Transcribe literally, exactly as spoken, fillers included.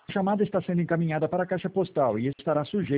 chamada está sendo encaminhada para a caixa postal e estará sujeita